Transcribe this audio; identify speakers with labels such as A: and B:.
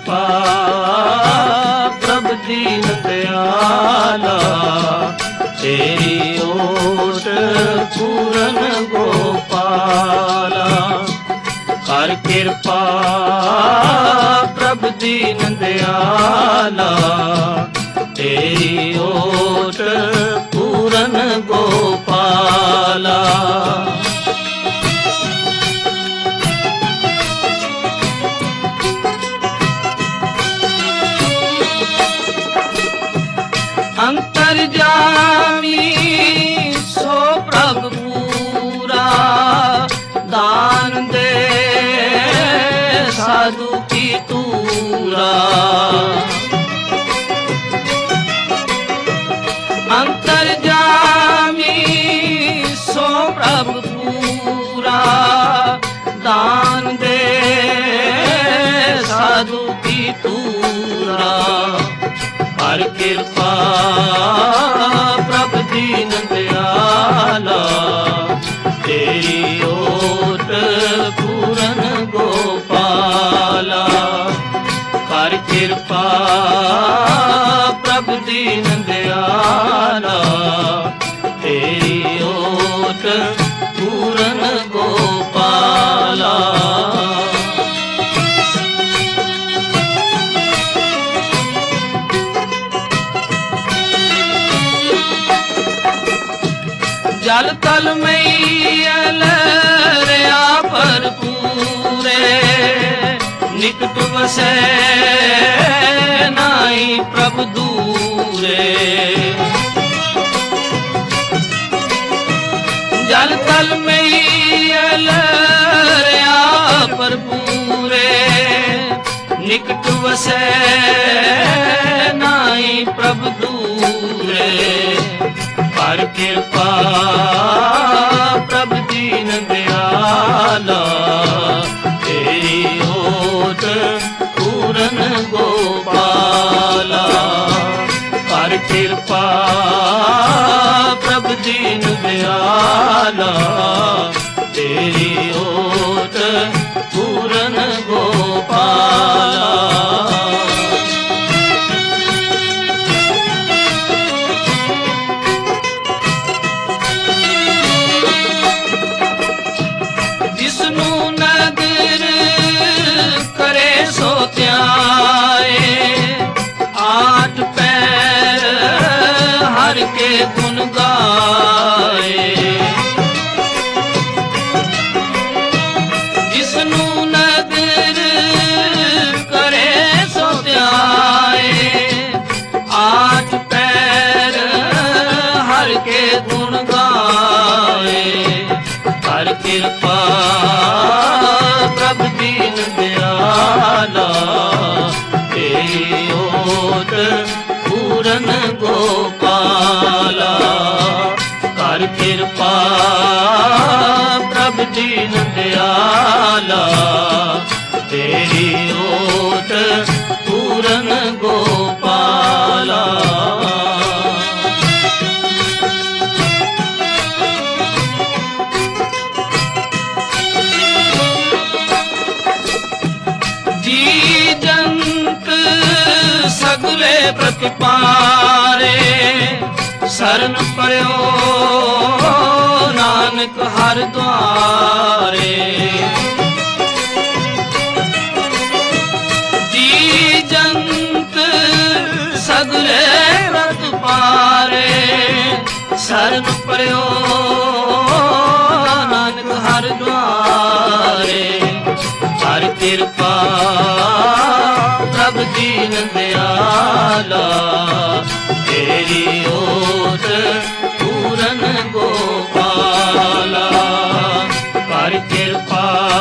A: कृपा प्रभु दीन दयाला, तेरी ओट पूरन गोपाला। कर कृपा प्रभु दीन दयाला, तेरी ओट पूरन गोपाला। अंतर्यामी सो प्रभु पूरा, दान दे साधु की तूरा। अंतर्यामी सो प्रभु पूरा, दान दे साधु की तूरा। कर कृपा प्रभु दीन दयाला, तेरी ओट पूरन गोपाला। कर कृपा प्रभु दीन दयाला, तेरी ओट पूरन गोपाला। जल तल मैयल रया पर पूरे, निकट वसै नाई प्रभु दूरे। जल तल मैयल रया पर पूरे, निकट वसै नाई प्रभु दूरे। कर कृपा प्रभु दीन दयाला, तेरी ओट पूरन गोपाला। कर कृपा प्रभु दीन दयाला, तेरी ओट पूरन गोपाला। आठ पैर हर के गुण गाए, जिसनु नदर करे सो ध्याए। आठ पैर हर के गुण गाए। कर कृपा प्रभु दीन दयाला, तेरी ओट पूरन गोपाला। कर कृपा प्रभु दीन दयाला, तेरी ओट पूरन गोपाला। सगले प्रतिपारे, शरण पयो नानक हर द्वारे। जी जंत सगले प्रतिपारे, शरण पयो नानक हर द्वारे। कर कृपा प्रभु दीन दयाला, तेरी ओट पूरन गोपाला। कर कृपा